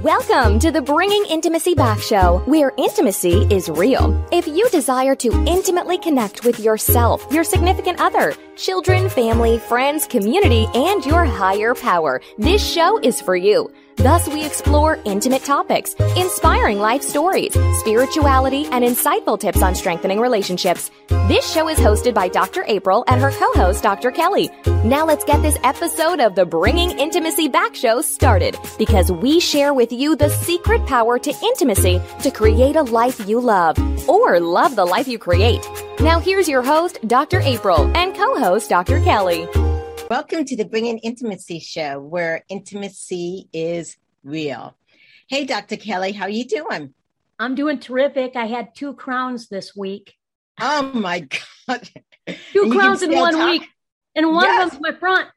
Welcome to the Bringing Intimacy Back show, where intimacy is real. If you desire to intimately connect with yourself, your significant other, children, family, friends, community, and your higher power, this show is for you. Thus, we explore intimate topics, inspiring life stories, spirituality, and insightful tips on strengthening relationships. This show is hosted by Dr. April and her co-host, Dr. Kelly. Now let's get this episode of the Bringing Intimacy Back show started, because we share with you the secret power to intimacy to create a life you love, or love the life you create. Now here's your host, Dr. April, and co-host, Dr. Kelly. Welcome to the Bringing Intimacy show, where intimacy is real. Hey, Dr. Kelly, how are you doing? I'm doing terrific. I had 2 crowns this week. Oh, my God. 2 crowns in 1 week. And one of them's my front.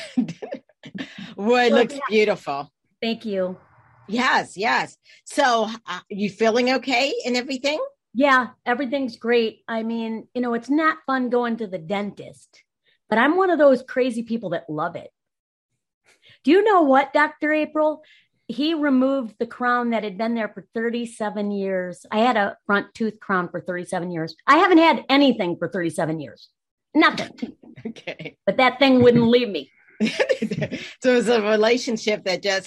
Well, it looks beautiful. Thank you. Yes. So you feeling okay and everything? Yeah, everything's great. I mean, it's not fun going to the dentist, but I'm one of those crazy people that love it. Do you know what, Dr. April? He removed the crown that had been there for 37 years. I had a front tooth crown for 37 years. I haven't had anything for 37 years. Nothing. Okay. But that thing wouldn't leave me. So it was a relationship that just,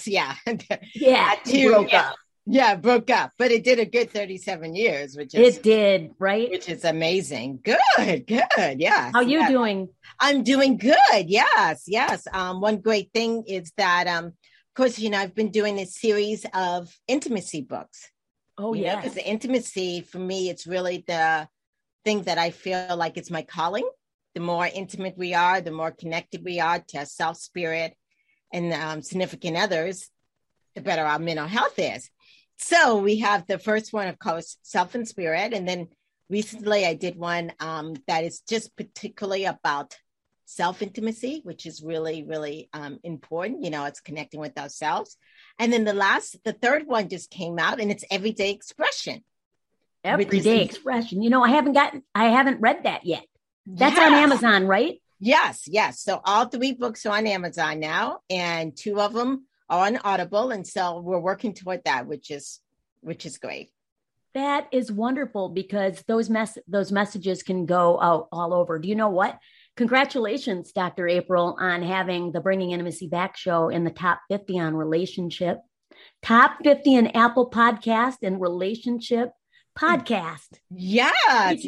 broke up. Yeah, broke up. But it did a good 37 years, it did, right? Which is amazing. Good. Yeah. How you doing? I'm doing good. Yes. One great thing is that, of course, I've been doing this series of intimacy books. Oh, yeah. Because the intimacy, for me, it's really the thing that I feel like it's my calling. The more intimate we are, the more connected we are to self, spirit, and significant others, the better our mental health is. So we have the first one, of course, self and spirit. And then recently I did one that is just particularly about self-intimacy, which is really, really important. It's connecting with ourselves. And then the third one just came out, and it's everyday expression. Everyday expression. I haven't read that yet. That's on Amazon, right? Yes. So all 3 books are on Amazon now, and 2 of them are on Audible. And so we're working toward that, which is great. That is wonderful, because those messages can go out all over. Do you know what? Congratulations, Dr. April, on having the Bringing Intimacy Back show in the top 50 on relationship, top 50 in Apple Podcast and relationship podcast. Yes.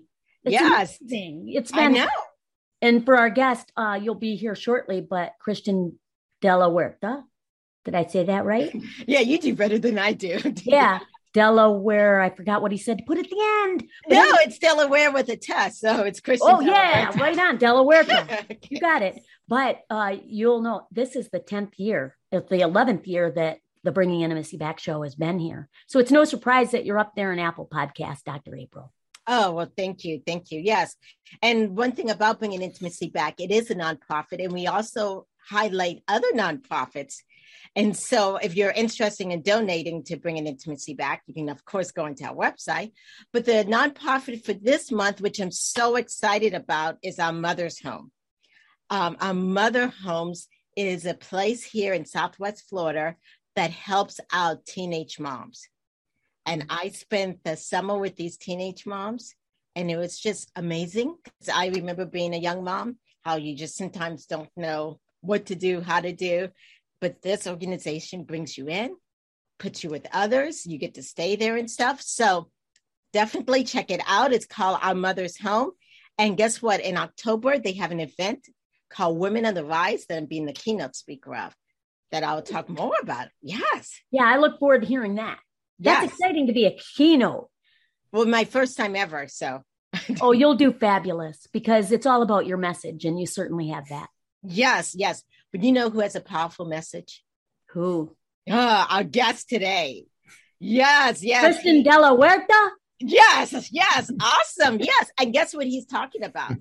Amazing. It's been, I know. And for our guest, you'll be here shortly, but Christian De La Huerta. Did I say that right? Yeah, you do better than I do. Yeah. Delaware. I forgot what he said to put at the end. No, it's Delaware with a test. So it's Christian. Oh, yeah. Right on. Delaware. Okay. You got it. But you'll know this is the 10th year. It's the 11th year that the Bringing Intimacy Back show has been here. So it's no surprise that you're up there in Apple Podcast, Dr. April. Oh, well, thank you. Yes. And one thing about Bringing Intimacy Back, it is a nonprofit, and we also highlight other nonprofits. And so if you're interested in donating to Bringing Intimacy Back, you can, of course, go into our website. But the nonprofit for this month, which I'm so excited about, is our Mother's Home. Our Mother Homes is a place here in Southwest Florida that helps out teenage moms. And I spent the summer with these teenage moms, and it was just amazing. Because I remember being a young mom, how you just sometimes don't know what to do, how to do. But this organization brings you in, puts you with others. You get to stay there and stuff. So definitely check it out. It's called Our Mother's Home. And guess what? In October, they have an event called Women on the Rise that I'm being the keynote speaker of, that I'll talk more about. Yes. Yeah, I look forward to hearing that. That's exciting to be a keynote. Well, my first time ever. So. Oh, you'll do fabulous, because it's all about your message, and you certainly have that. Yes. But you know who has a powerful message? Who? Our guest today. Yes. Christian De La Huerta? Yes. Awesome. Yes. And guess what he's talking about?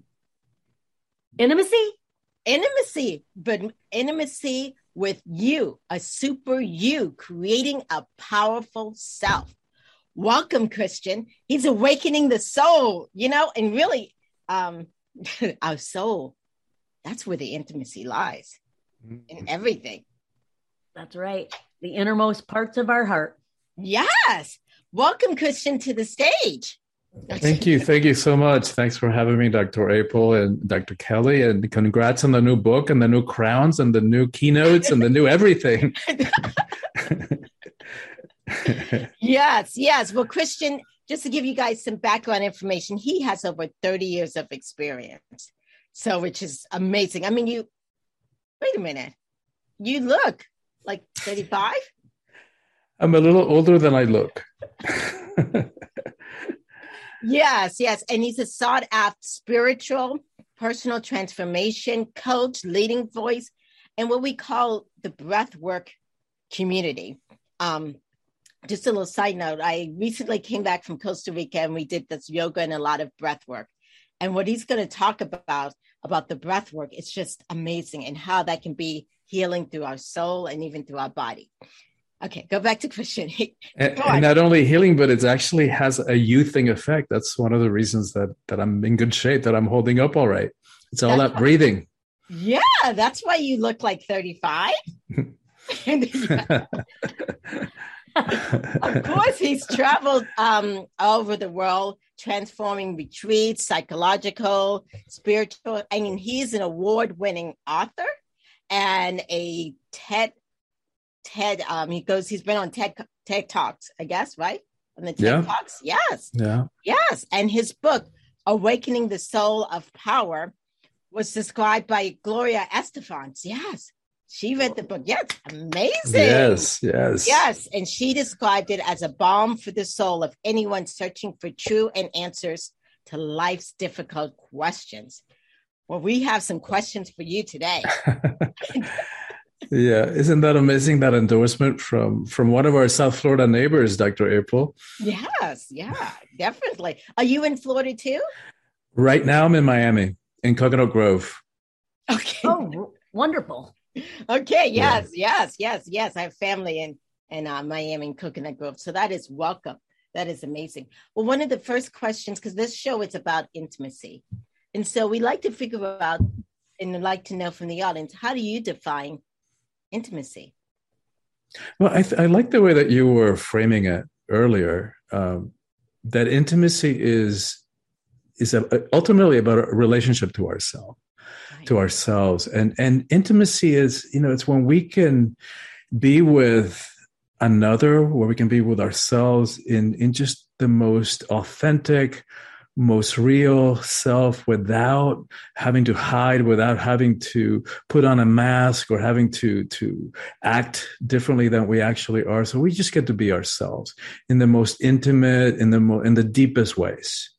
Intimacy, but intimacy with you, a super you, creating a powerful self. Welcome, Christian. He's awakening the soul, and really our soul, that's where the intimacy lies in everything. That's right. The innermost parts of our heart. Yes. Welcome, Christian, to the stage. Thank you. Thank you so much. Thanks for having me, Dr. April and Dr. Kelly. And congrats on the new book and the new crowns and the new keynotes and the new everything. Yes. Well, Christian, just to give you guys some background information, he has over 30 years of experience. So, which is amazing. I mean, wait a minute. You look like 35? I'm a little older than I look. Yes. And he's a sought after spiritual, personal transformation coach, leading voice, and what we call the breathwork community. Just a little side note, I recently came back from Costa Rica and we did this yoga and a lot of breath work. And what he's going to talk about the breath work, it's just amazing and how that can be healing through our soul and even through our body. Okay, go back to Christian. And not only healing, but it actually has a youthing effect. That's one of the reasons that I'm in good shape, that I'm holding up all right. It's all that breathing. Yeah, that's why you look like 35. Of course, he's traveled all over the world, transforming retreats, psychological, spiritual. I mean, he's an award-winning author and a TED. He's been on TED Talks, I guess, right? On the TED Talks. Yes. Yeah. Yes. And his book, Awakening the Soul of Power, was described by Gloria Estefan. Yes. She read the book. Yes. Amazing. Yes. And she described it as a balm for the soul of anyone searching for true and answers to life's difficult questions. Well, we have some questions for you today. Yeah. Isn't that amazing, that endorsement from one of our South Florida neighbors, Dr. April? Yes. Yeah, definitely. Are you in Florida too? Right now I'm in Miami, in Coconut Grove. Okay. Oh, wonderful. Okay. Yes. I have family in Miami and Coconut Grove. So that is welcome. That is amazing. Well, one of the first questions, because this show is about intimacy. And so we like to figure out and like to know from the audience, how do you define intimacy? Well, I like the way that you were framing it earlier, that intimacy is ultimately about a relationship to ourselves. Right. To ourselves. And intimacy is, it's when we can be with another, where we can be with ourselves in just the most authentic, most real self, without having to hide, without having to put on a mask or having to act differently than we actually are. So we just get to be ourselves in the most intimate, in the deepest ways.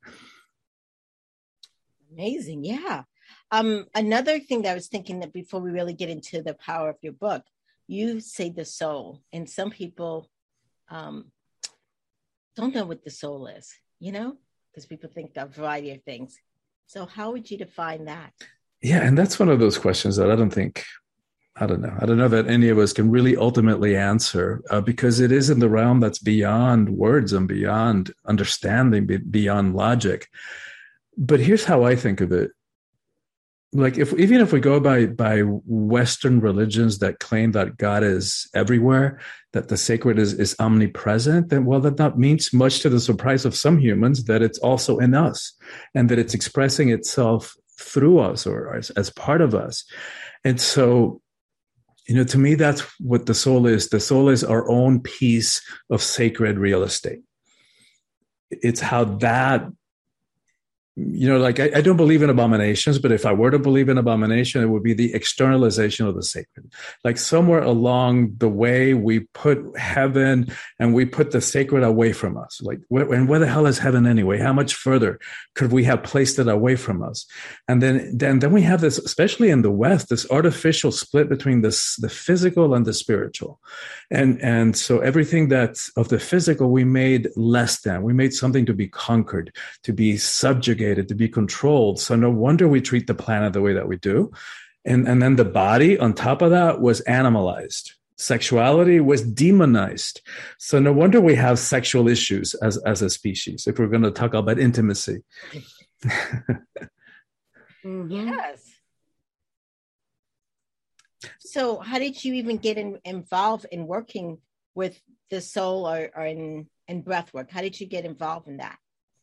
Amazing. Yeah. Another thing that I was thinking, that before we really get into the power of your book, you say the soul, and some people don't know what the soul is, because people think a variety of things. So how would you define that? Yeah. And that's one of those questions that I don't know that any of us can really ultimately answer, because it is in the realm that's beyond words and beyond understanding, beyond logic. But here's how I think of it. Like, even if we go by Western religions that claim that God is everywhere, that the sacred is omnipresent, then, well, that means much to the surprise of some humans, that it's also in us and that it's expressing itself through us or as part of us. And so, to me, that's what the soul is. The soul is our own piece of sacred real estate. It's how that, I don't believe in abominations, but if I were to believe in abomination, it would be the externalization of the sacred. Like, somewhere along the way, we put heaven and we put the sacred away from us. Like, where the hell is heaven anyway? How much further could we have placed it away from us? And then we have this, especially in the West, this artificial split between the physical and the spiritual. And so everything that's of the physical, we made less than. We made something to be conquered, to be subjugated, to be controlled. So no wonder we treat the planet the way that we do. And then the body on top of that was animalized. Sexuality was demonized. So no wonder we have sexual issues as a species, if we're going to talk about intimacy. Yes. So how did you even get involved in working with the soul or in breath work? How did you get involved in that?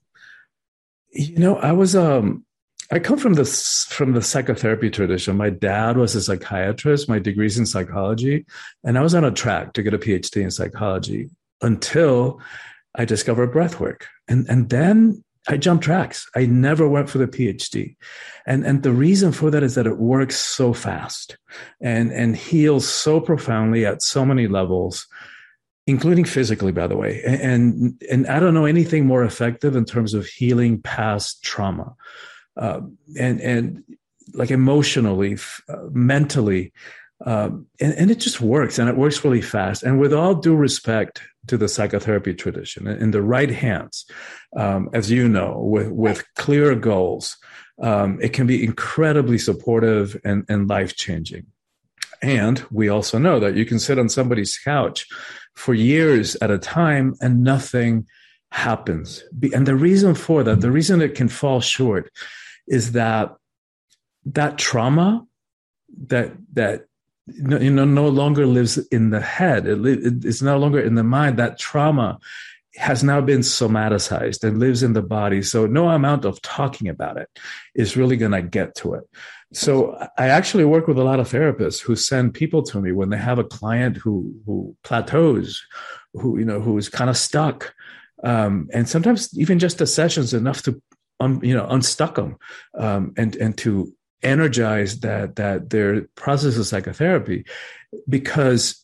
I come from the psychotherapy tradition. My dad was a psychiatrist. My degree's in psychology, and I was on a track to get a PhD in psychology until I discovered breathwork, and then I jumped tracks. I never went for the PhD, and the reason for that is that it works so fast and heals so profoundly at so many levels, including physically, by the way. And I don't know anything more effective in terms of healing past trauma. And like emotionally, mentally, and it just works, and it works really fast. And with all due respect to the psychotherapy tradition, in the right hands, as you know, with clear goals, it can be incredibly supportive and life-changing. And we also know that you can sit on somebody's couch for years at a time and nothing happens. And the reason for that, the reason it can fall short, is that trauma that no longer lives in the head. It's no longer in the mind. That trauma has now been somaticized and lives in the body. So no amount of talking about it is really going to get to it. So I actually work with a lot of therapists who send people to me when they have a client who plateaus, who is kind of stuck. And sometimes even just a session is enough to unstuck them, and to energize that their process of psychotherapy, because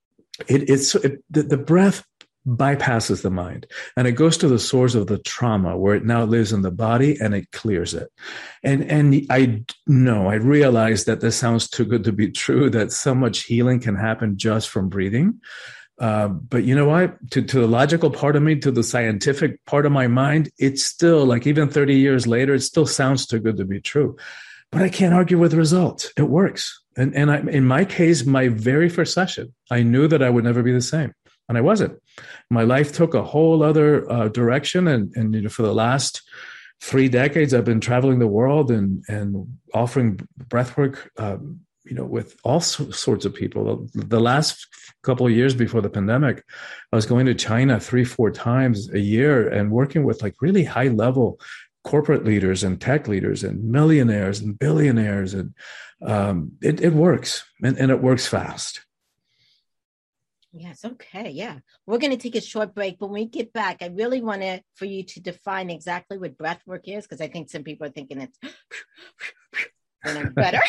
the breath bypasses the mind and it goes to the source of the trauma where it now lives in the body and it clears it. And I realize that this sounds too good to be true, that so much healing can happen just from breathing. But you know what? To the logical part of me, to the scientific part of my mind, it's still, like, even 30 years later, it still sounds too good to be true. But I can't argue with the results. It works. And in my case, my very first session, I knew that I would never be the same. And I wasn't. My life took a whole other direction. And for the last 3 decades, I've been traveling the world and offering breathwork, with all sorts of people. The last couple of years before the pandemic, I was going to China 3-4 times a year and working with like really high level corporate leaders and tech leaders and millionaires and billionaires. And it works, and it works fast. Yes. Okay. Yeah. We're going to take a short break. But when we get back, I really want for you to define exactly what breath work is, because I think some people are thinking it's better.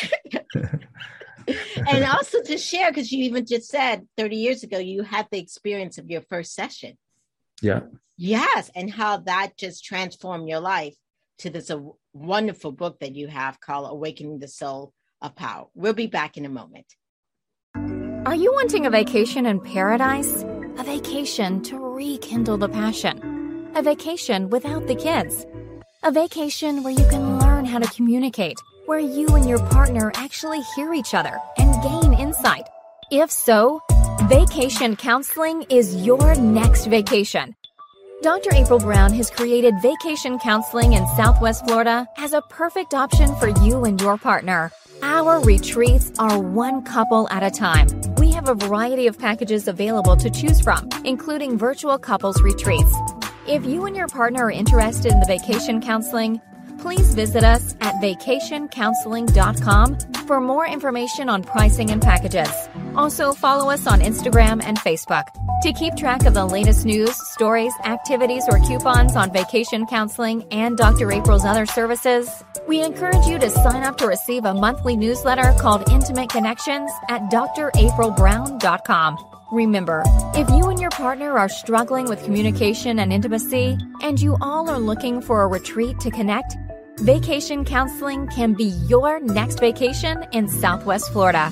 And also to share, because you even just said 30 years ago, you had the experience of your first session. Yeah. Yes. And how that just transformed your life to this wonderful book that you have called Awakening the Soul of Power. We'll be back in a moment. Are you wanting a vacation in paradise? A vacation to rekindle the passion? A vacation without the kids? A vacation where you can learn how to communicate, where you and your partner actually hear each other and gain insight? If so, Vacation Counseling is your next vacation. Dr. April Brown has created Vacation Counseling in Southwest Florida as a perfect option for you and your partner. Our retreats are one couple at a time. We have a variety of packages available to choose from, including virtual couples retreats. If you and your partner are interested in the vacation counseling, please visit us at vacationcounseling.com for more information on pricing and packages. Also, follow us on Instagram and Facebook. To keep track of the latest news, stories, activities, or coupons on vacation counseling and Dr. April's other services, we encourage you to sign up to receive a monthly newsletter called Intimate Connections at draprilbrown.com. Remember, if you and your partner are struggling with communication and intimacy, and you all are looking for a retreat to connect, Vacation Counseling can be your next vacation in Southwest Florida.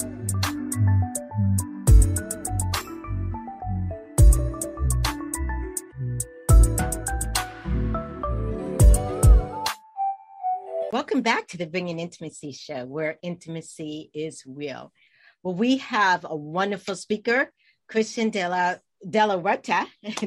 Welcome back to the Bringing Intimacy Show, where intimacy is real. Well, we have a wonderful speaker, Christian De La Huerta,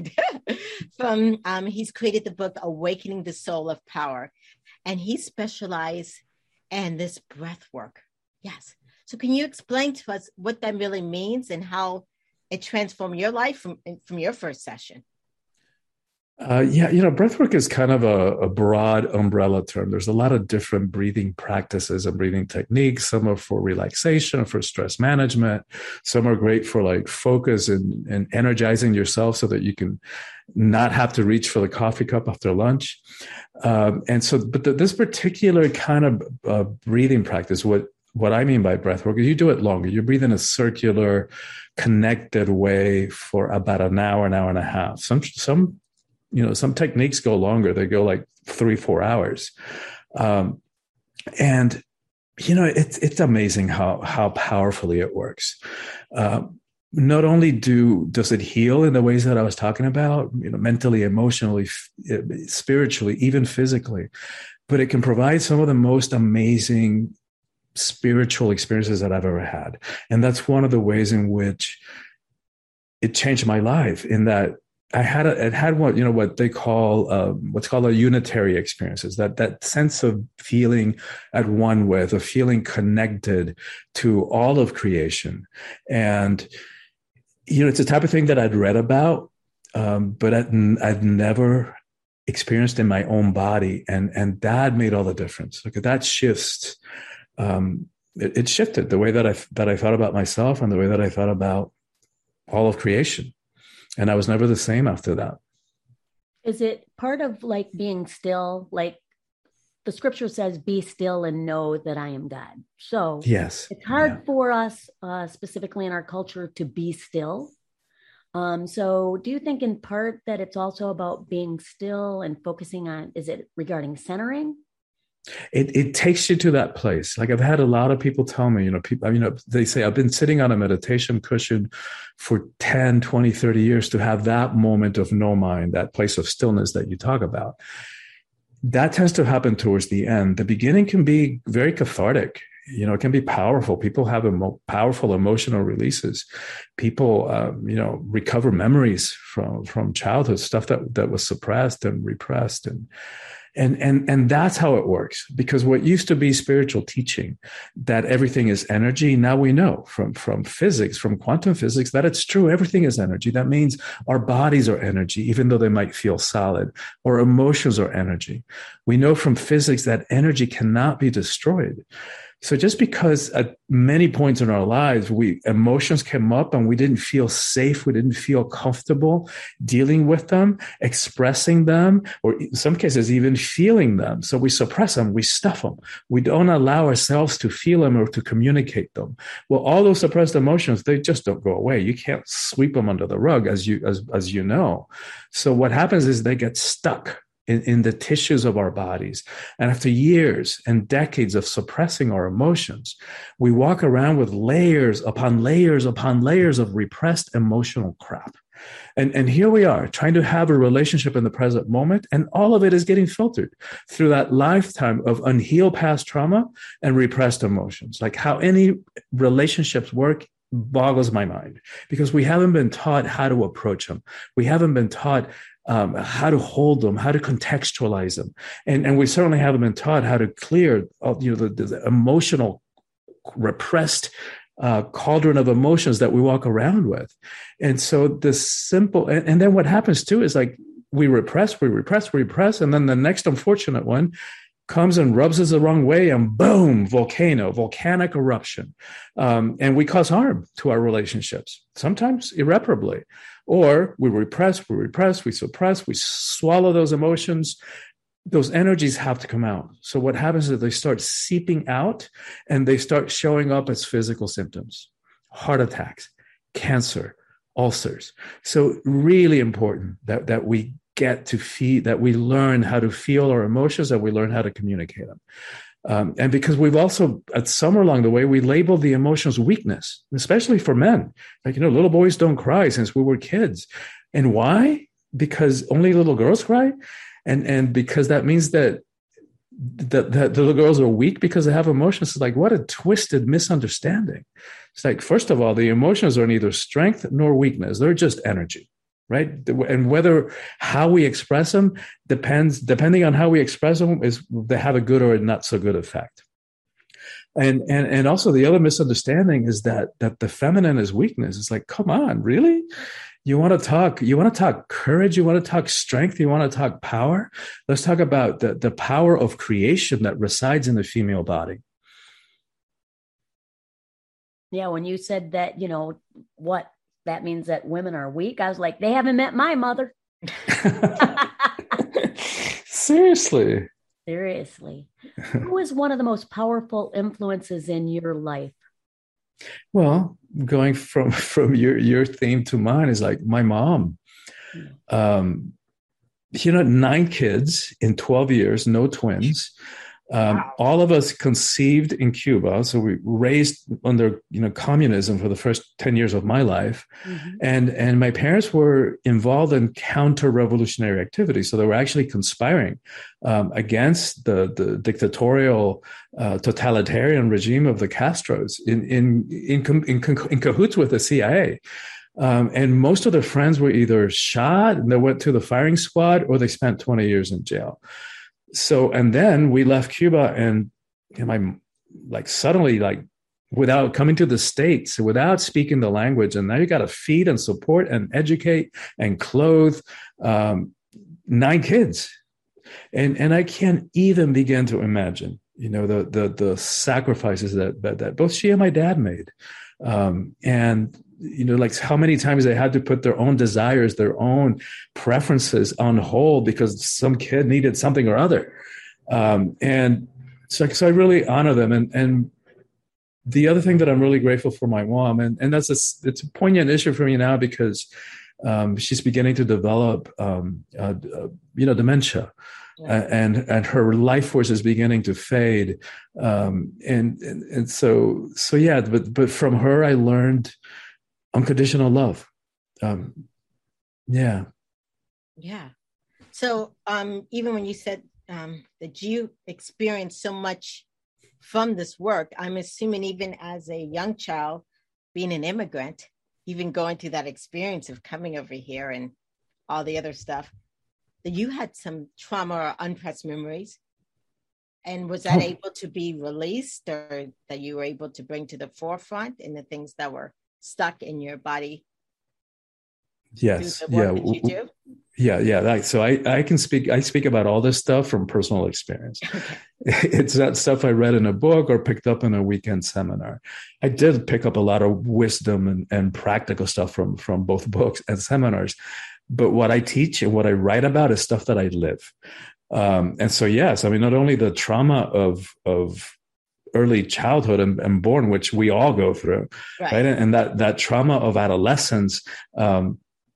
he's created the book, Awakening the Soul of Power, and he specializes in this breath work. Yes. So can you explain to us what that really means and how it transformed your life from your first session? Breathwork is kind of a broad umbrella term. There's a lot of different breathing practices and breathing techniques. Some are for relaxation, for stress management. Some are great for like focus and energizing yourself so that you can not have to reach for the coffee cup after lunch. This particular kind of breathing practice, what I mean by breathwork is you do it longer. You breathe in a circular, connected way for about an hour and a half. Some techniques go longer. They go like 3-4 hours. It's amazing how powerfully it works. Not only does it heal in the ways that I was talking about, mentally, emotionally, spiritually, even physically, but it can provide some of the most amazing spiritual experiences that I've ever had. And that's one of the ways in which it changed my life, in that it had what they call what's called a unitary experiences, that sense of feeling at one with, of feeling connected to all of creation. And it's the type of thing that I'd read about, but I'd never experienced in my own body, and that made all the difference. Like that shifts. It shifted the way that I thought about myself and the way that I thought about all of creation. And I was never the same after that. Is it part of like being still? Like the scripture says, be still and know that I am God. So yes, it's hard for us, specifically in our culture, to be still. So do you think in part that it's also about being still and focusing on, is it regarding centering? It takes you to that place. Like I've had a lot of people tell me, they say, I've been sitting on a meditation cushion for 10, 20, 30 years to have that moment of no mind, that place of stillness that you talk about. That tends to happen towards the end. The beginning can be very cathartic. It can be powerful. People have powerful emotional releases. People, recover memories from childhood, stuff that was suppressed and repressed. And that's how it works, because what used to be spiritual teaching, that everything is energy, now we know from physics, from quantum physics, that it's true. Everything is energy. That means our bodies are energy, even though they might feel solid. Our emotions are energy. We know from physics that energy cannot be destroyed. So just because at many points in our lives, emotions came up and we didn't feel safe, we didn't feel comfortable dealing with them, expressing them, or in some cases even feeling them. So we suppress them, we stuff them. We don't allow ourselves to feel them or to communicate them. Well, all those suppressed emotions, they just don't go away. You can't sweep them under the rug, as you know. So what happens is they get stuck in the tissues of our bodies. And after years and decades of suppressing our emotions, we walk around with layers upon layers upon layers of repressed emotional crap. And here we are trying to have a relationship in the present moment, and all of it is getting filtered through that lifetime of unhealed past trauma and repressed emotions. Like how any relationships work boggles my mind, because we haven't been taught how to approach them. We haven't been taught how to hold them, how to contextualize them. And we certainly haven't been taught how to clear the emotional repressed cauldron of emotions that we walk around with. And so this simple, and then what happens too is like we repress, and then the next unfortunate one comes and rubs us the wrong way, and boom, volcanic eruption. And we cause harm to our relationships, sometimes irreparably. Or we repress, we suppress, we swallow those emotions. Those energies have to come out. So what happens is they start seeping out and they start showing up as physical symptoms: heart attacks, cancer, ulcers. So really important that we get to feel, that we learn how to feel our emotions, that we learn how to communicate them. And because we've also, at somewhere along the way, we label the emotions weakness, especially for men. Like, little boys don't cry since we were kids. And why? Because only little girls cry? And because that means that the little girls are weak because they have emotions. It's like, what a twisted misunderstanding. It's like, first of all, the emotions are neither strength nor weakness. They're just energy. Right. And how we express them depending on how we express them, they have a good or a not so good effect. And also the other misunderstanding is that the feminine is weakness. It's like, come on, really? You want to talk courage, you want to talk strength, you want to talk power? Let's talk about the power of creation that resides in the female body. Yeah, when you said that, what that means that women are weak, I was like, they haven't met my mother. Seriously. Who is one of the most powerful influences in your life? Well, going from your theme to mine is like my mom. 9 kids in 12 years, no twins. Wow. All of us conceived in Cuba. So we raised under, communism for the first 10 years of my life. Mm-hmm. And my parents were involved in counter-revolutionary activity. So they were actually conspiring against the dictatorial, totalitarian regime of the Castros in cahoots with the CIA. And most of their friends were either shot and they went to the firing squad, or they spent 20 years in jail. So, and then we left Cuba, and suddenly, without coming to the States, without speaking the language, and now you got to feed and support and educate and clothe 9 kids, and I can't even begin to imagine, the sacrifices that both she and my dad made, and how many times they had to put their own desires, their own preferences on hold because some kid needed something or other. And so I really honor them. And the other thing that I'm really grateful for my mom, and it's a poignant issue for me now because she's beginning to develop, dementia. And her life force is beginning to fade. And so yeah, but from her, I learned unconditional love. Yeah. So even when you said that you experienced so much from this work, I'm assuming even as a young child, being an immigrant, even going through that experience of coming over here and all the other stuff, that you had some trauma or unpressed memories. And was that able to be released, or that you were able to bring to the forefront in the things that were stuck in your body? Yes. Yeah. So I speak about all this stuff from personal experience. Okay. It's that stuff I read in a book or picked up in a weekend seminar. I did pick up a lot of wisdom and practical stuff from both books and seminars. But what I teach and what I write about is stuff that I live. And so, yes, not only the trauma of early childhood and born, which we all go through, right? And that trauma of adolescence, of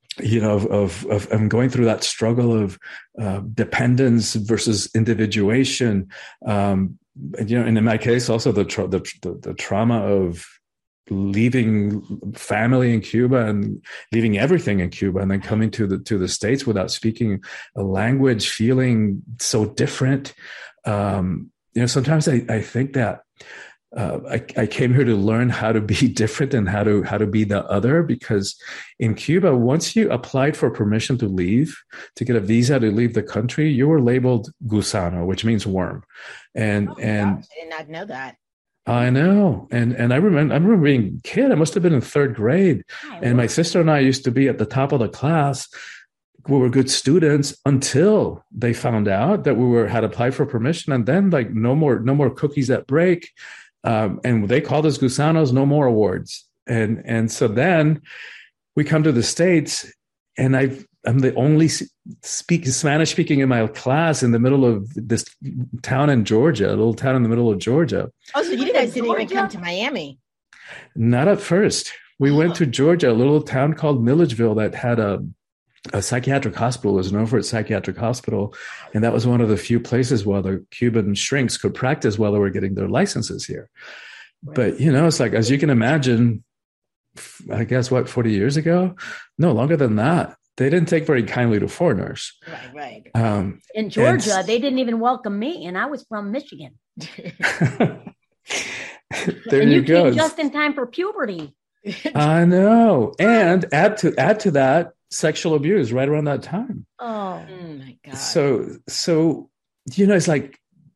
going through that struggle of dependence versus individuation, and in my case, also the trauma of leaving family in Cuba and leaving everything in Cuba, and then coming to the States without speaking a language, feeling so different. Sometimes I think that I came here to learn how to be different and how to be the other, because in Cuba, once you applied for permission to leave, to get a visa to leave the country, you were labeled gusano, which means worm. And gosh, I did not know that. I know. And I remember being a kid. I must have been in 3rd grade. And my sister and I used to be at the top of the class. We were good students until they found out that we had applied for permission. And then no more cookies at break. And they called us gusanos, no more awards. And so then we come to the States, and I'm the only Spanish speaking in my class in the middle of this town in Georgia, a little town in the middle of Georgia. Oh, so you guys didn't even come to Miami? Not at first. We went to Georgia, a little town called Milledgeville that had a psychiatric hospital. It was known for its psychiatric hospital. And that was one of the few places where the Cuban shrinks could practice while they were getting their licenses here. Right. But, it's like, as you can imagine, I guess 40 years ago? No, longer than that. They didn't take very kindly to foreigners. Right. In Georgia, they didn't even welcome me, and I was from Michigan. There and you go. Came just in time for puberty. I know. And add to that, sexual abuse right around that time. Oh my God. So it's like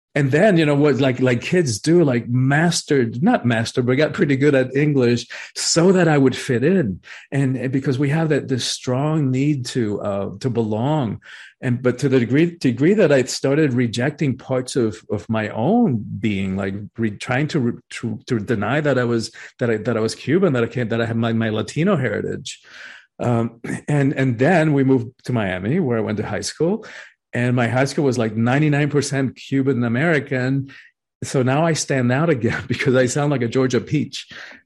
And then, what like kids do, like not master, but got pretty good at English so that I would fit in. And because we have this strong need to belong. But to the degree that I started rejecting parts of my own being, like trying to deny that I was Cuban, that I had my Latino heritage. And then we moved to Miami, where I went to high school. And my high school was like 99% Cuban American. So now I stand out again because I sound like a Georgia peach.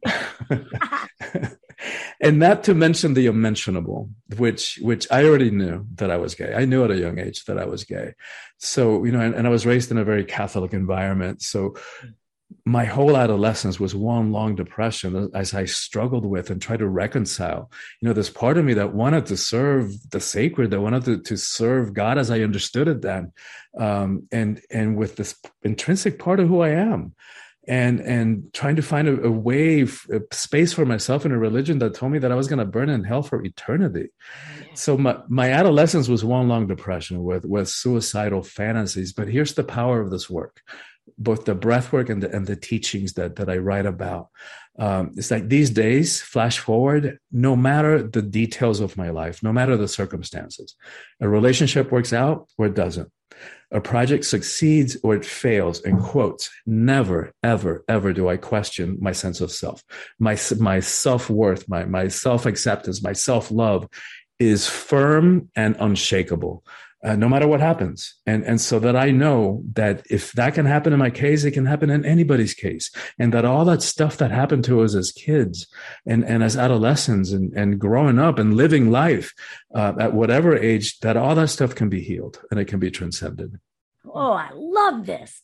And not to mention the unmentionable, which I already knew that I was gay. I knew at a young age that I was gay. So, and I was raised in a very Catholic environment. So my whole adolescence was one long depression as I struggled with and tried to reconcile. This part of me that wanted to serve the sacred, that wanted to serve God as I understood it then, and with this intrinsic part of who I am, and trying to find a space for myself in a religion that told me that I was going to burn in hell for eternity. So my adolescence was one long depression with suicidal fantasies. But here's the power of this work. Both the breath work and the teachings that I write about. It's like these days, flash forward, no matter the details of my life, no matter the circumstances, a relationship works out or it doesn't. A project succeeds or it fails, in quotes. Never, ever, ever do I question my sense of self. My self-worth, my self-acceptance, my self-love is firm and unshakable. No matter what happens. And so that I know that if that can happen in my case, it can happen in anybody's case. And that all that stuff that happened to us as kids and as adolescents and growing up and living life at whatever age, that all that stuff can be healed and it can be transcended. Oh, I love this.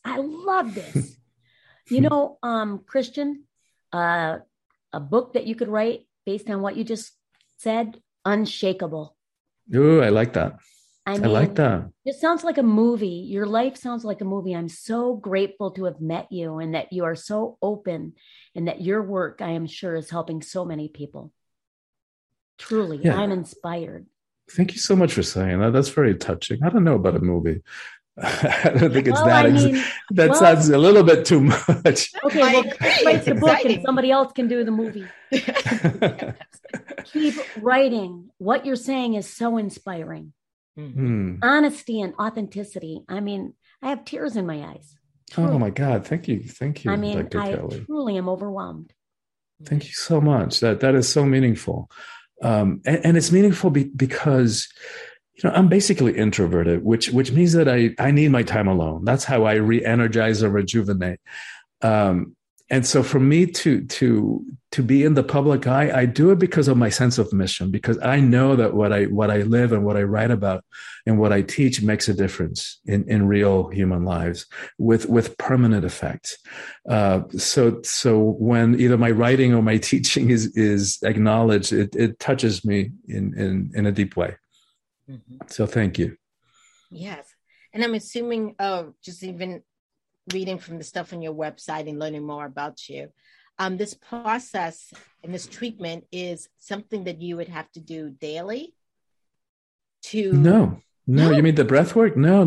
Christian, a book that you could write based on what you just said, Unshakable. Ooh, I like that. I like that. It sounds like a movie. Your life sounds like a movie. I'm so grateful to have met you and that you are so open and that your work, I am sure, is helping so many people. Truly, yeah. I'm inspired. Thank you so much for saying that. That's very touching. I don't know about a movie. I don't think it's sounds a little bit too much. Okay, well, write the book and somebody else can do the movie. Keep writing. What you're saying is so inspiring. Mm-hmm. Honesty and authenticity. I mean, I have tears in my eyes. Truly. Oh my God. Thank you. I mean, Dr. Kelly. Truly am overwhelmed. Thank you so much. That is so meaningful. And it's meaningful because, I'm basically introverted, which means that I need my time alone. That's how I re-energize or rejuvenate. And so for me to be in the public eye, I do it because of my sense of mission, because I know that what I live and what I write about and what I teach makes a difference in real human lives with permanent effects. So when either my writing or my teaching is acknowledged, it touches me in a deep way. Mm-hmm. So thank you. Yes. And I'm assuming, just even reading from the stuff on your website and learning more about you, this process and this treatment is something that you would have to do daily to... No. You mean the breath work? No.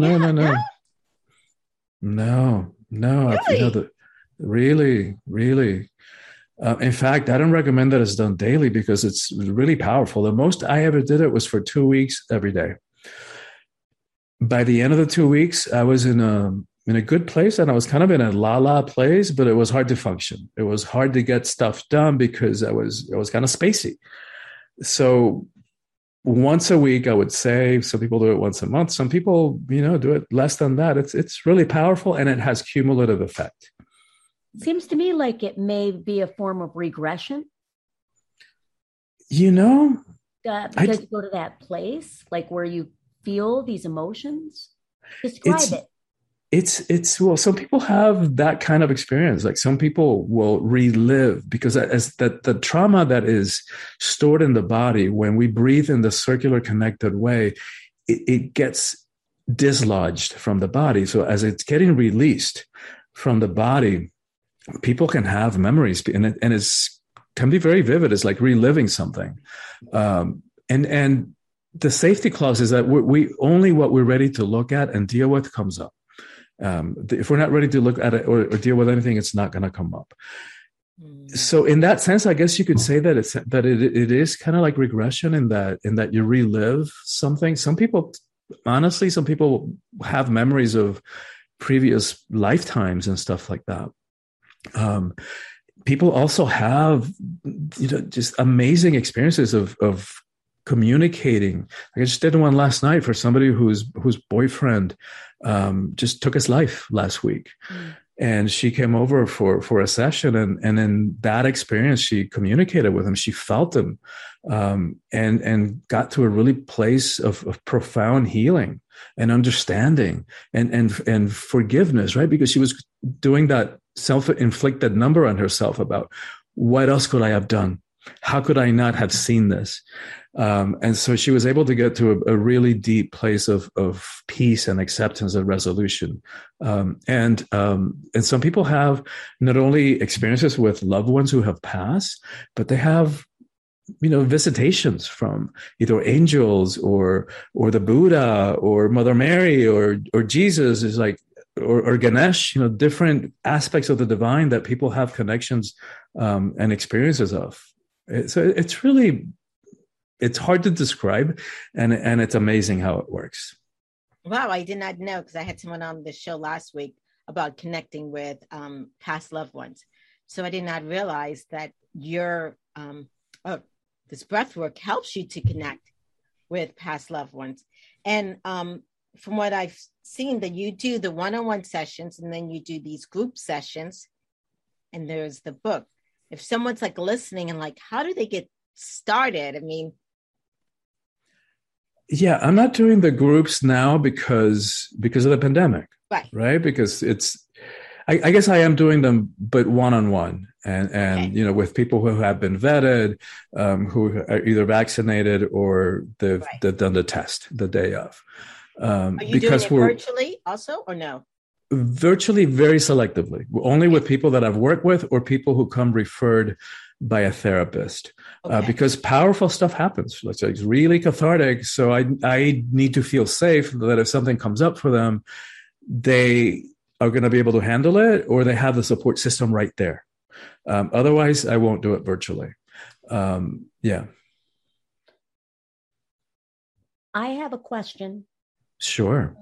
Really? Really. In fact, I don't recommend that it's done daily because it's really powerful. The most I ever did it was for 2 weeks every day. By the end of the 2 weeks, I was in a good place, and I was kind of in a la place, but it was hard to function. It was hard to get stuff done because I was kind of spacey. So once a week, I would say. Some people do it once a month. Some people, do it less than that. It's really powerful, and it has cumulative effect. Seems to me like it may be a form of regression. Because you go to that place, like where you feel these emotions. Describe it. It's well, some people have that kind of experience. Like some people will relive because as the trauma that is stored in the body, when we breathe in the circular connected way, it gets dislodged from the body. So as it's getting released from the body, people can have memories, and it can be very vivid. It's like reliving something. And the safety clause is that we only what we're ready to look at and deal with comes up. If we're not ready to look at it or deal with anything, it's not going to come up. So in that sense, I guess you could say that it is kind of like regression in that you relive something. Some people have memories of previous lifetimes and stuff like that. People also have, just amazing experiences of communicating. I just did one last night for somebody whose boyfriend just took his life last week. And she came over for a session, and in that experience, she communicated with him. She felt him, and got to a really place of profound healing and understanding and forgiveness, right? Because she was doing that self-inflicted number on herself about what else could I have done? How could I not have seen this? And so she was able to get to a really deep place of peace and acceptance and resolution. And some people have not only experiences with loved ones who have passed, but they have, visitations from either angels or the Buddha or Mother Mary or Jesus is like, or Ganesh, different aspects of the divine that people have connections and experiences of. So it's really, it's hard to describe, and it's amazing how it works. Wow, I did not know, because I had someone on the show last week about connecting with past loved ones. So I did not realize that your this breath work helps you to connect with past loved ones. And from what I've seen, that you do the one-on-one sessions, and then you do these group sessions, and there's the book. If someone's like listening and like, how do they get started? I mean, yeah, I'm not doing the groups now because of the pandemic, right? Because I guess I am doing them, but one-on-one, and okay. With people who have been vetted, who are either vaccinated or they've done the test the day of. Are you doing it virtually also, or no? Virtually, very selectively, only with people that I've worked with or people who come referred by a therapist, because powerful stuff happens. It's really cathartic. So I need to feel safe that if something comes up for them, they are going to be able to handle it, or they have the support system right there. Otherwise, I won't do it virtually. Yeah. I have a question. Sure.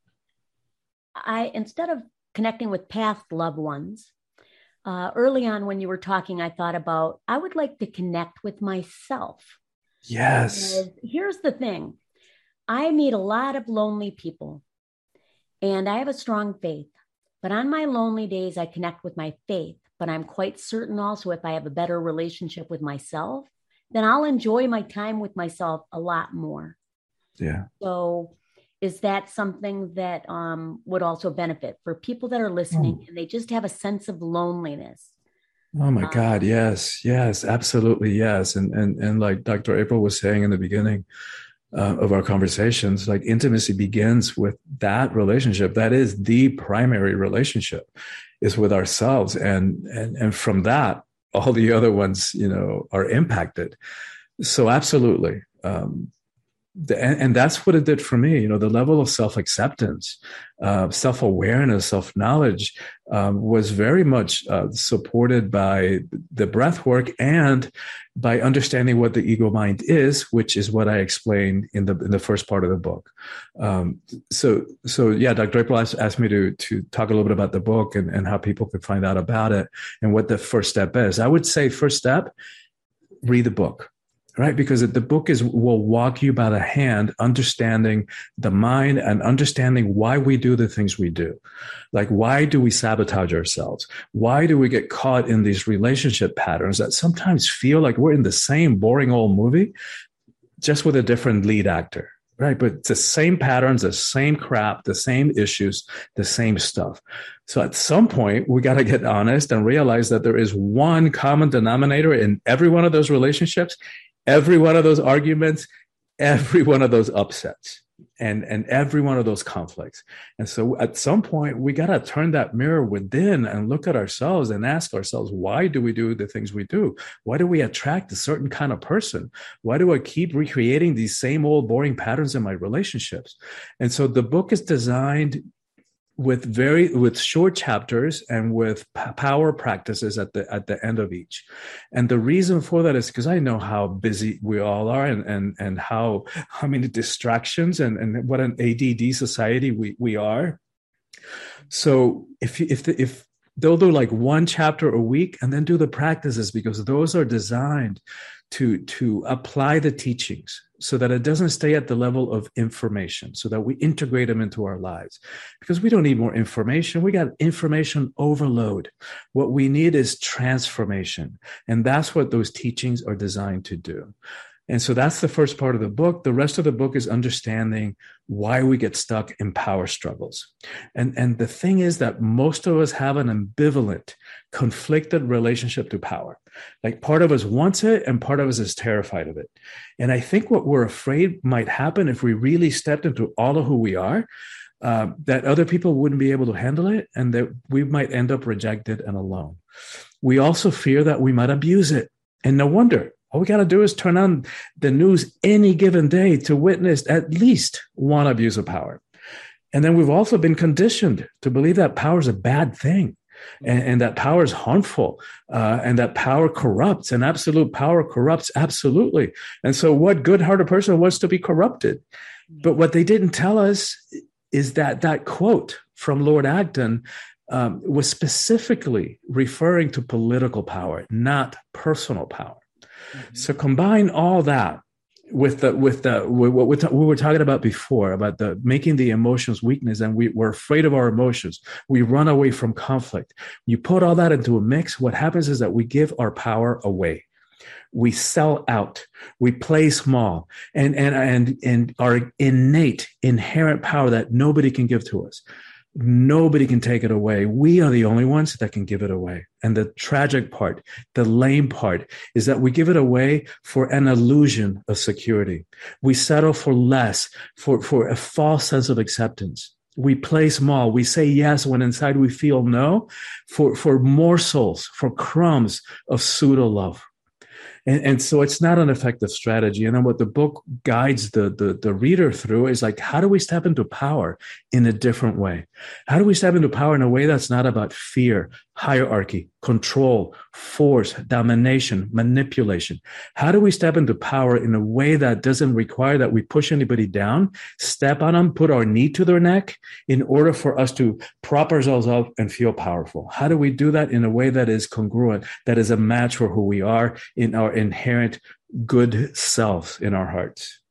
Instead of connecting with past loved ones, early on when you were talking, I thought about, I would like to connect with myself. Yes. Because here's the thing. I meet a lot of lonely people, and I have a strong faith, but on my lonely days, I connect with my faith. But I'm quite certain also, if I have a better relationship with myself, then I'll enjoy my time with myself a lot more. Yeah. So is that something that would also benefit for people that are listening and they just have a sense of loneliness? Oh my God. Yes, absolutely. Yes. And like Dr. April was saying in the beginning of our conversations, like intimacy begins with that relationship. That is the primary relationship, is with ourselves. And from that, all the other ones, are impacted. So absolutely. And that's what it did for me. The level of self-acceptance, self-awareness, self-knowledge was very much supported by the breath work and by understanding what the ego mind is, which is what I explained in the first part of the book. So yeah, Dr. April asked me to talk a little bit about the book and how people could find out about it and what the first step is. I would say first step, read the book. Right? Because the book will walk you by the hand, understanding the mind and understanding why we do the things we do. Like, why do we sabotage ourselves? Why do we get caught in these relationship patterns that sometimes feel like we're in the same boring old movie, just with a different lead actor? Right? But it's the same patterns, the same crap, the same issues, the same stuff. So at some point, we got to get honest and realize that there is one common denominator in every one of those relationships, every one of those arguments, every one of those upsets, and every one of those conflicts. And so at some point, we got to turn that mirror within and look at ourselves and ask ourselves, why do we do the things we do? Why do we attract a certain kind of person? Why do I keep recreating these same old boring patterns in my relationships? And so the book is designed with short chapters and with power practices at the end of each. And the reason for that is because I know how busy we all are, and how many distractions and what an ADD society we are. So if they'll do like one chapter a week and then do the practices, because those are designed to apply the teachings so that it doesn't stay at the level of information, so that we integrate them into our lives. Because we don't need more information. We got information overload. What we need is transformation. And that's what those teachings are designed to do. And so that's the first part of the book. The rest of the book is understanding why we get stuck in power struggles. And the thing is that most of us have an ambivalent, conflicted relationship to power. Like part of us wants it and part of us is terrified of it. And I think what we're afraid might happen if we really stepped into all of who we are, that other people wouldn't be able to handle it and that we might end up rejected and alone. We also fear that we might abuse it. And no wonder. All we got to do is turn on the news any given day to witness at least one abuse of power. And then we've also been conditioned to believe that power is a bad thing, and that power is harmful, and that power corrupts, and absolute power corrupts absolutely. And so what good-hearted person wants to be corrupted? But what they didn't tell us is that quote from Lord Acton was specifically referring to political power, not personal power. So combine all that with what we were talking about before, about the making the emotions weakness, and we're afraid of our emotions. We run away from conflict. You put all that into a mix, what happens is that we give our power away. We sell out. We play small, and our innate, inherent power that nobody can give to us. Nobody can take it away. We are the only ones that can give it away. And the tragic part, the lame part, is that we give it away for an illusion of security. We settle for less, for a false sense of acceptance. We play small. We say yes when inside we feel no, for morsels, for crumbs of pseudo love. And so it's not an effective strategy. And then what the book guides the reader through is like, how do we step into power in a different way? How do we step into power in a way that's not about fear, hierarchy, control, force, domination, manipulation? How do we step into power in a way that doesn't require that we push anybody down, step on them, put our knee to their neck in order for us to prop ourselves up and feel powerful? How do we do that in a way that is congruent, that is a match for who we are in our inherent good selves in our hearts?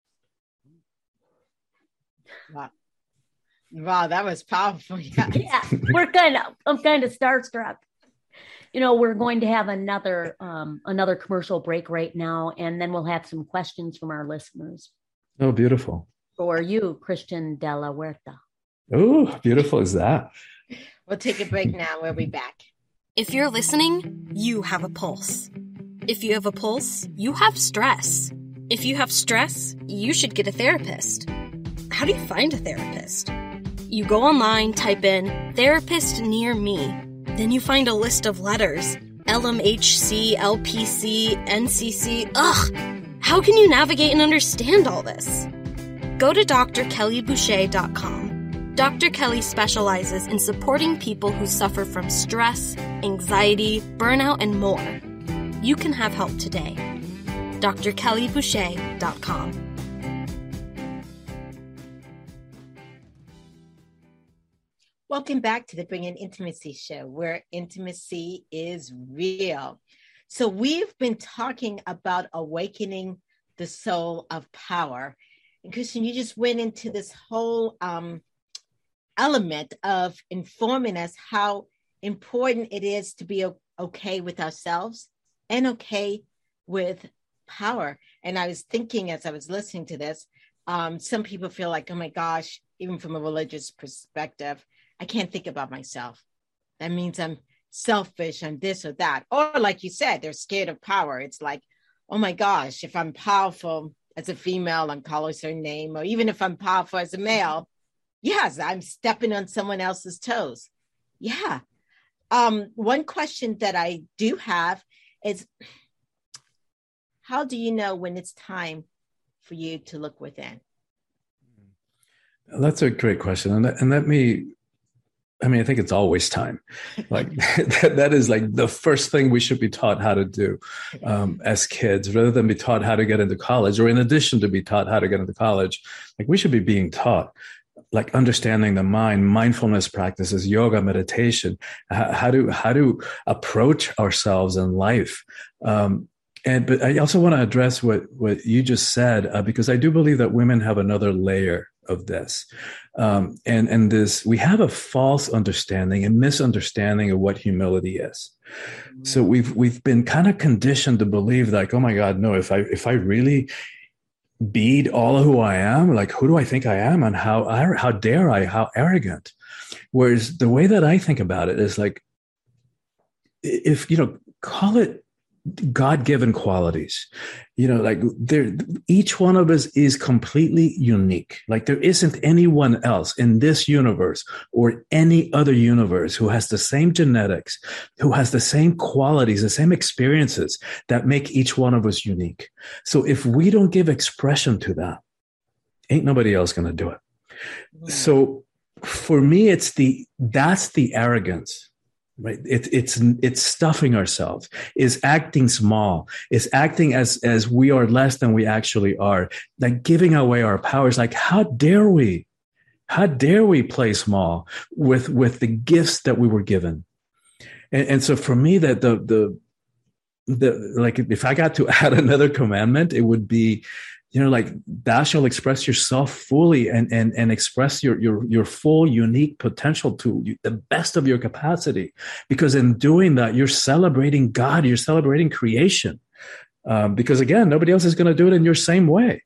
Wow, that was powerful. Yeah, I'm kind of starstruck. You know, we're going to have another commercial break right now, and then we'll have some questions from our listeners. Oh, beautiful. For you, Christian de la Huerta. Oh, beautiful is that. We'll take a break now. We'll be back. If you're listening, you have a pulse. If you have a pulse, you have stress. If you have stress, you should get a therapist. How do you find a therapist? You go online, type in therapist near me. Then you find a list of letters. LMHC, LPC, NCC. Ugh! How can you navigate and understand all this? Go to drkellyboucher.com. Dr. Kelly specializes in supporting people who suffer from stress, anxiety, burnout, and more. You can have help today. drkellyboucher.com. Welcome back to the Bringing Intimacy Show, where intimacy is real. So we've been talking about awakening the soul of power. And Christian, you just went into this whole element of informing us how important it is to be okay with ourselves and okay with power. And I was thinking as I was listening to this, some people feel like, oh my gosh, even from a religious perspective, I can't think about myself. That means I'm selfish, I'm this or that. Or like you said, they're scared of power. It's like, oh my gosh, if I'm powerful as a female, I'm calling her name. Or even if I'm powerful as a male, yes, I'm stepping on someone else's toes. Yeah. One question that I do have is, how do you know when it's time for you to look within? That's a great question. And let me I mean, I think it's always time. Like that is like the first thing we should be taught how to do as kids, rather than be taught how to get into college, or in addition to be taught how to get into college. Like we should be being taught, like understanding the mind, mindfulness practices, yoga, meditation, how to approach ourselves in life. But I also want to address what you just said, because I do believe that women have another layer of this. And this, we have a false understanding and misunderstanding of what humility is. So we've been kind of conditioned to believe like, oh my God, no, if I really be all of who I am, like who do I think I am, and how dare I, how arrogant. Whereas the way that I think about it is like, if, call it God-given qualities, like each one of us is completely unique. Like there isn't anyone else in this universe or any other universe who has the same genetics, who has the same qualities, the same experiences that make each one of us unique. So if we don't give expression to that, ain't nobody else going to do it. So for me, that's the arrogance. Right. It's stuffing ourselves, is acting small, is acting as we are less than we actually are, like giving away our powers. Like, how dare we play small with the gifts that we were given? And so for me, that the like, if I got to add another commandment, it would be, like thou shalt express yourself fully and express your full unique potential to the best of your capacity. Because in doing that, you're celebrating God, you're celebrating creation. Because again, nobody else is going to do it in your same way.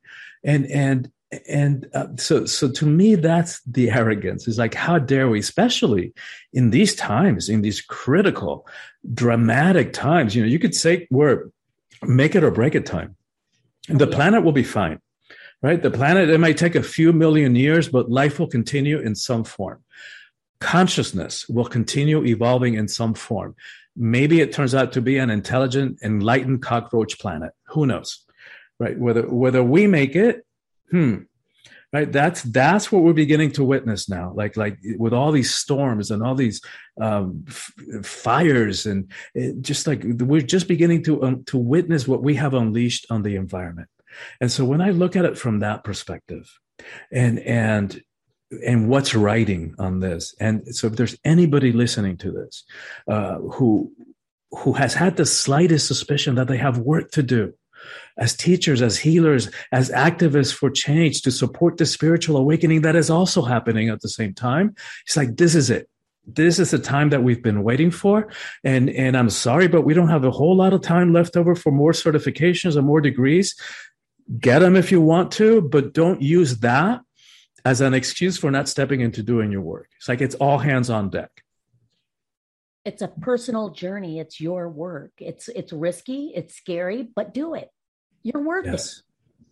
So to me, that's the arrogance. It's like, how dare we, especially in these times, in these critical, dramatic times, you could say we're make it or break it time. The planet will be fine, right? The planet, it might take a few million years, but life will continue in some form. Consciousness will continue evolving in some form. Maybe it turns out to be an intelligent, enlightened cockroach planet. Who knows, right? Whether we make it, right? That's what we're beginning to witness now. Like with all these storms and all these fires, and just like we're just beginning to witness what we have unleashed on the environment. And so when I look at it from that perspective, and what's writing on this, and so if there's anybody listening to this who has had the slightest suspicion that they have work to do, as teachers, as healers, as activists for change, to support the spiritual awakening that is also happening at the same time. It's like, this is it. This is the time that we've been waiting for. And I'm sorry, but we don't have a whole lot of time left over for more certifications or more degrees. Get them if you want to, but don't use that as an excuse for not stepping into doing your work. It's like, it's all hands on deck. It's a personal journey. It's your work. It's risky. It's scary, but do it. You're worth it.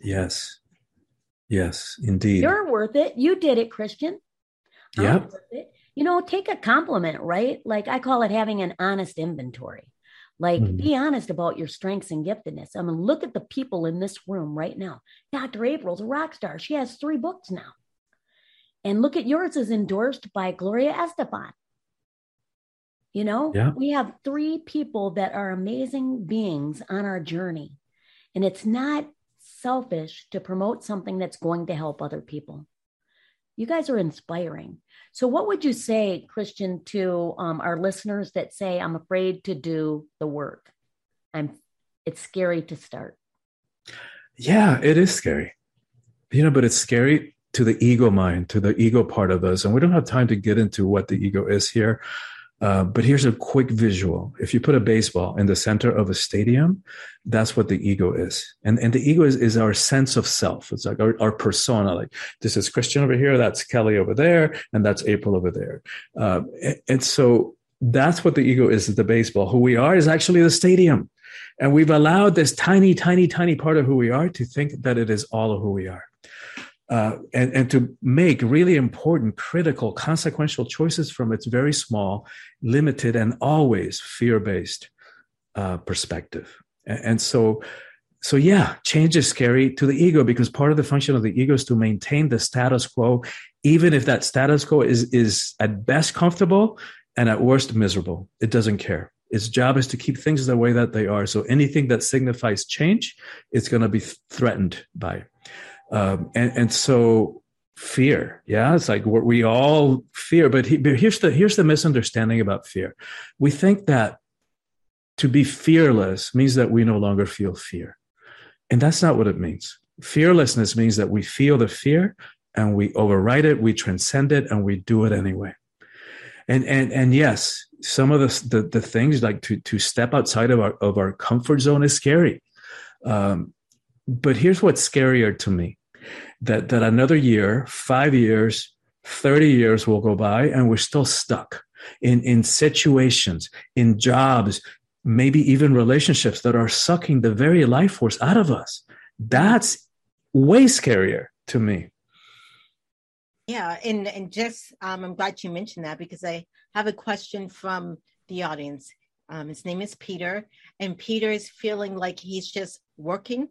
Yes, indeed. You're worth it. You did it, Christian. Yep. Take a compliment, right? Like I call it having an honest inventory. Like be honest about your strengths and giftedness. I mean, look at the people in this room right now. Dr. April's a rock star. She has 3 books now. And look at yours is endorsed by Gloria Estefan. We have 3 people that are amazing beings on our journey. And it's not selfish to promote something that's going to help other people. You guys are inspiring. So what would you say, Christian, to our listeners that say, I'm afraid to do the work? It's scary to start. Yeah, it is scary. But it's scary to the ego mind, to the ego part of us. And we don't have time to get into what the ego is here. But here's a quick visual. If you put a baseball in the center of a stadium, that's what the ego is. And the ego is our sense of self. It's like our persona. Like, this is Christian over here, that's Kelly over there, and that's April over there. And so that's what the ego is the baseball. Who we are is actually the stadium. And we've allowed this tiny, tiny, tiny part of who we are to think that it is all of who we are. And to make really important, critical, consequential choices from its very small, limited, and always fear-based perspective. And so So yeah, change is scary to the ego because part of the function of the ego is to maintain the status quo, even if that status quo is at best comfortable and at worst miserable. It doesn't care. Its job is to keep things the way that they are. So anything that signifies change, it's going to be threatened by. And so fear, yeah, it's like we all fear. But here's the misunderstanding about fear. We think that to be fearless means that we no longer feel fear. And that's not what it means. Fearlessness means that we feel the fear and we override it, we transcend it, and we do it anyway. And yes, some of the things like to step outside of our comfort zone is scary. But here's what's scarier to me, that another year, 5 years, 30 years will go by and we're still stuck in situations, in jobs, maybe even relationships that are sucking the very life force out of us. That's way scarier to me. Yeah, and just I'm glad you mentioned that because I have a question from the audience. His name is Peter, and Peter is feeling like he's just working.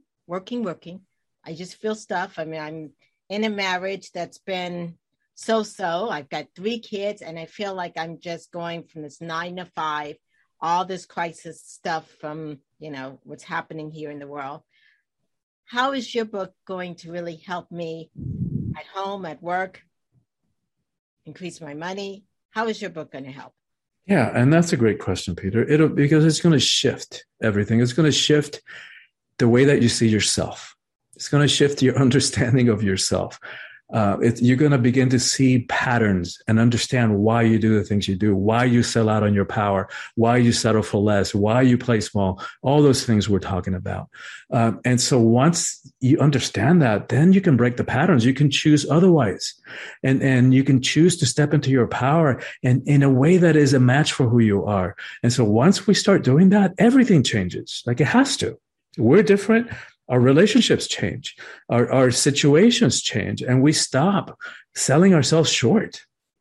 I just feel stuff. I mean, I'm in a marriage that's been so-so. I've got 3 kids, and I feel like I'm just going from this 9 to 5, all this crisis stuff from, what's happening here in the world. How is your book going to really help me at home, at work, increase my money? How is your book going to help? Yeah, and that's a great question, Peter. Because it's going to shift everything. It's going to shift the way that you see yourself. It's going to shift your understanding of yourself. You're going to begin to see patterns and understand why you do the things you do, why you sell out on your power, why you settle for less, why you play small, all those things we're talking about. And so once you understand that, then you can break the patterns. You can choose otherwise. And you can choose to step into your power and in a way that is a match for who you are. And so once we start doing that, everything changes. Like it has to. We're different. Our relationships change, our situations change, and we stop selling ourselves short.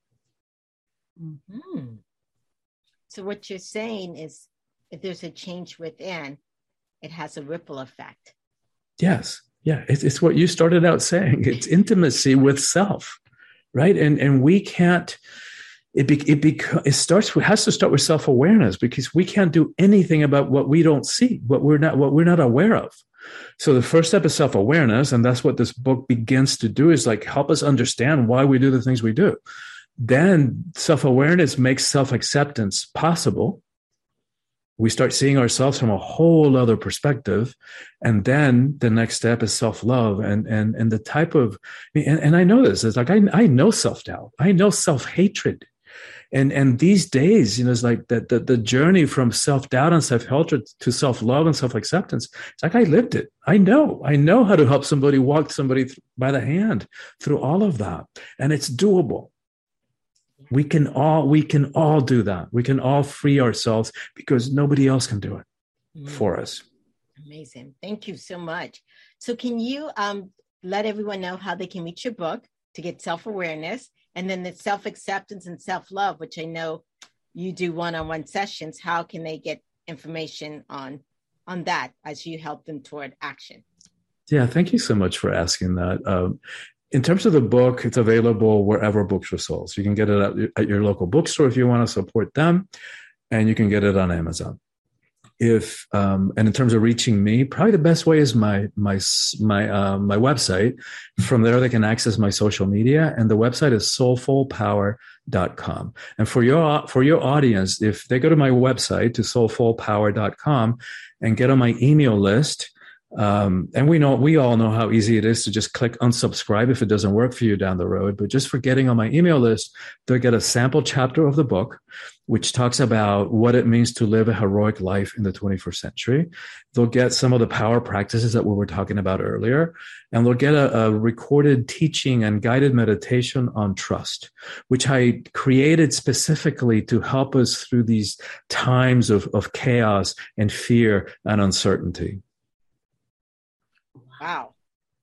Mm-hmm. So what you're saying is if there's a change within, it has a ripple effect. Yes. Yeah. It's what you started out saying. It's intimacy with self, right? And we can't, it has to start with self-awareness because we can't do anything about what we don't see, what we're not aware of. So the first step is self-awareness, and that's what this book begins to do, is like help us understand why we do the things we do. Then self-awareness makes self-acceptance possible. We start seeing ourselves from a whole other perspective. And then the next step is self-love and the type of, and I know this, it's like, I know self-doubt. I know self-hatred. And these days, it's like the journey from self-doubt and self-hatred to self-love and self-acceptance. It's like I lived it. I know how to help somebody walk somebody by the hand through all of that. And it's doable. We can all do that. We can all free ourselves because nobody else can do it for us. Amazing. Thank you so much. So can you let everyone know how they can reach your book to get self-awareness? And then the self-acceptance and self-love, which I know you do one-on-one sessions, how can they get information on that as you help them toward action? Yeah, thank you so much for asking that. In terms of the book, it's available wherever books are sold. So you can get it at your local bookstore if you want to support them, and you can get it on Amazon. And in terms of reaching me, probably the best way is my website. From there, they can access my social media, and the website is soulfulpower.com. And for your audience, if they go to my website to soulfulpower.com and get on my email list, and we all know how easy it is to just click unsubscribe if it doesn't work for you down the road. But just for getting on my email list, they'll get a sample chapter of the book, which talks about what it means to live a heroic life in the 21st century. They'll get some of the power practices that we were talking about earlier, and they'll get a recorded teaching and guided meditation on trust, which I created specifically to help us through these times of chaos and fear and uncertainty. Wow.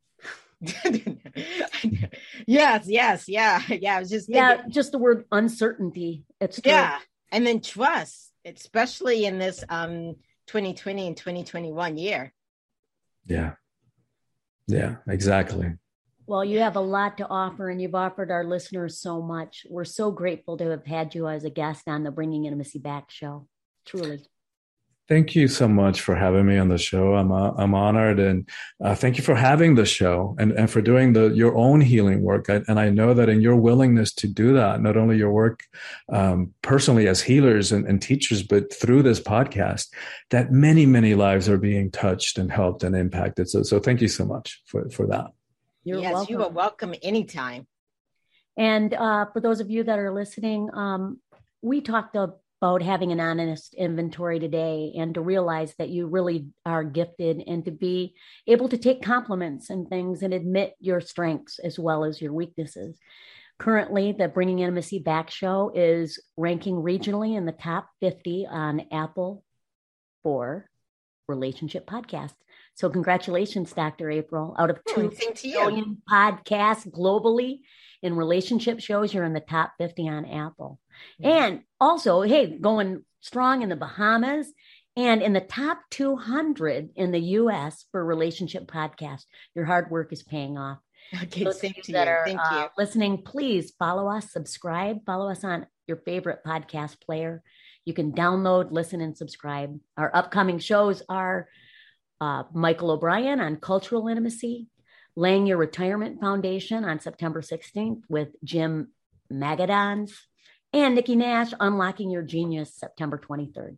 Yes. Yeah. I was just thinking. Just the word uncertainty. It's true. Yeah. And then trust, especially in this 2020 and 2021 year. Yeah. Yeah, exactly. Well, you have a lot to offer, and you've offered our listeners so much. We're so grateful to have had you as a guest on the Bringing Intimacy Back show. Truly. Thank you so much for having me on the show. I'm honored, and thank you for having the show and for doing your own healing work. And I know that in your willingness to do that, not only your work personally as healers and teachers, but through this podcast, that many lives are being touched and helped and impacted. So thank you so much for that. You're yes, welcome. you are welcome anytime. And for those of you that are listening, we talked about having an honest inventory today, and to realize that you really are gifted, and to be able to take compliments and things and admit your strengths as well as your weaknesses. Currently, the Bringing Intimacy Back show is ranking regionally in the top 50 on Apple for relationship podcast. So congratulations, Dr. April. Out of 2 billion podcasts globally in relationship shows, you're in the top 50 on Apple. And also, hey, going strong in the Bahamas and in the top 200 in the US for relationship podcast. Your hard work is paying off. Okay, Those thank of you. That are Thank you. Listening, please follow us, subscribe, follow us on your favorite podcast player. You can download, listen, and subscribe. Our upcoming shows are Michael O'Brien on cultural intimacy, Laying Your Retirement Foundation on September 16th with Jim Magadons, and Nikki Nash, Unlocking Your Genius, September 23rd.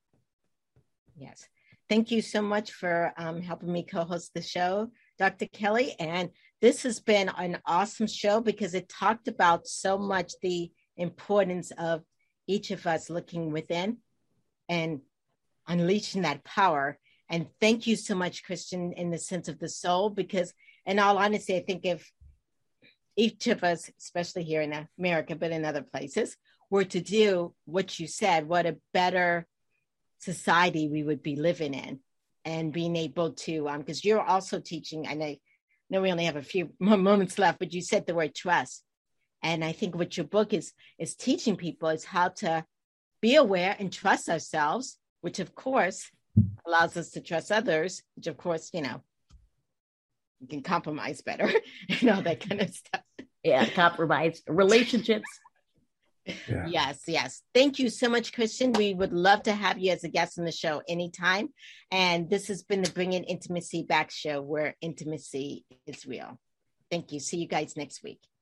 Yes. Thank you so much for helping me co-host the show, Dr. Kelly. And this has been an awesome show because it talked about so much the importance of each of us looking within and unleashing that power. And thank you so much, Christian, in the sense of the soul, because in all honesty, I think if each of us, especially here in America, but in other places, were to do what you said, what a better society we would be living in, and being able to, because you're also teaching, and I know we only have a few more moments left, but you said the word trust. And I think what your book is teaching people is how to be aware and trust ourselves, which of course allows us to trust others, which of course, you can compromise better and all that kind of stuff. Yeah, compromise relationships. Yeah. Yes. Thank you so much, Christian. We would love to have you as a guest on the show anytime. And this has been the Bringing Intimacy Back show, where intimacy is real. Thank you. See you guys next week.